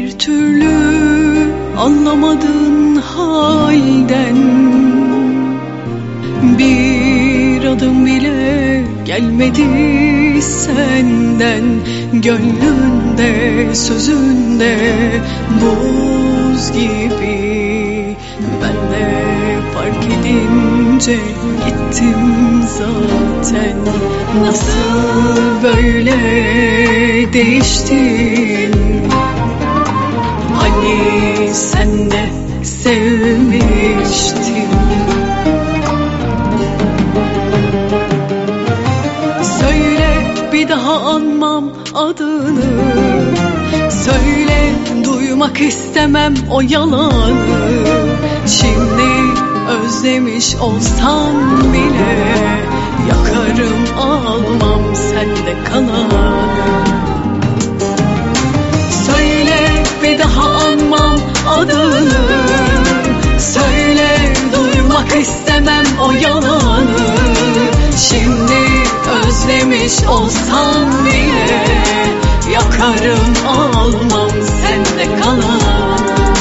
Bir türlü anlamadığın halden bir adım bile gelmedi senden. Gönlünde sözünde buz gibi, ben de fark edince gittim zaten. Nasıl böyle değiştin? Hani sen de sevmiştin? Söyle, bir daha anmam adını. Söyle, duymak istemem o yalanı. Şimdi özlemiş olsam bile yakarım, almam sende kalanı. Söyle, bir daha anmam adını. Söyle, duymak istemem o yalanı. Şimdi özlemiş olsam bile yakarım, almam sende kalanı.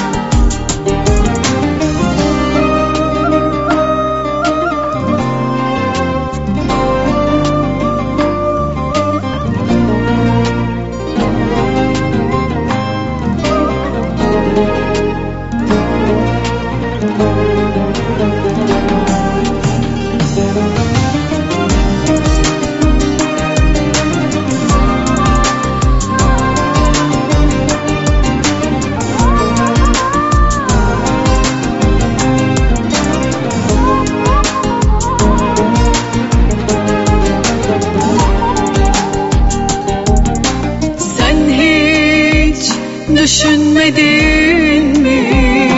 Düşünmedin mi?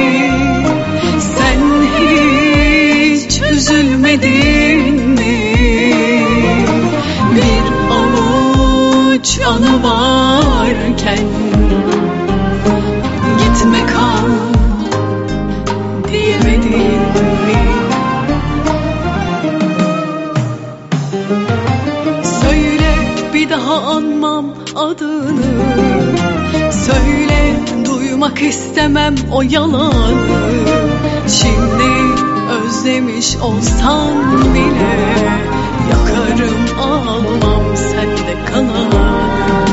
Sen hiç üzülmedin mi? Bir avuç anı varken gitme kal diyemedin mi? Söyle, bir daha anmam adını. Söyle, duymak istemem o yalanı. Şimdi özlemiş olsam bile yakarım, almam sende kalanı.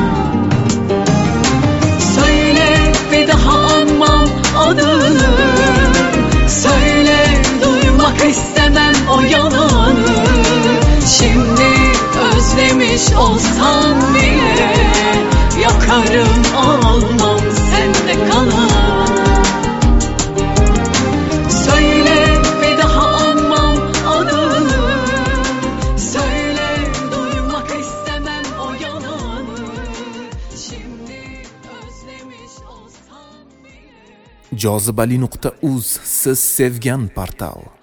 Söyle, bir daha anmam adını. Söyle, duymak istemem o yalanı. Şimdi özlemiş olsam bile yakarım, almam sende kalanı. Söyle, bir daha anmam adını. Söyle, duymak istemem o yalanı. Şimdi özlemiş olsam bile. Jozibali.uz, siz sevgan portal.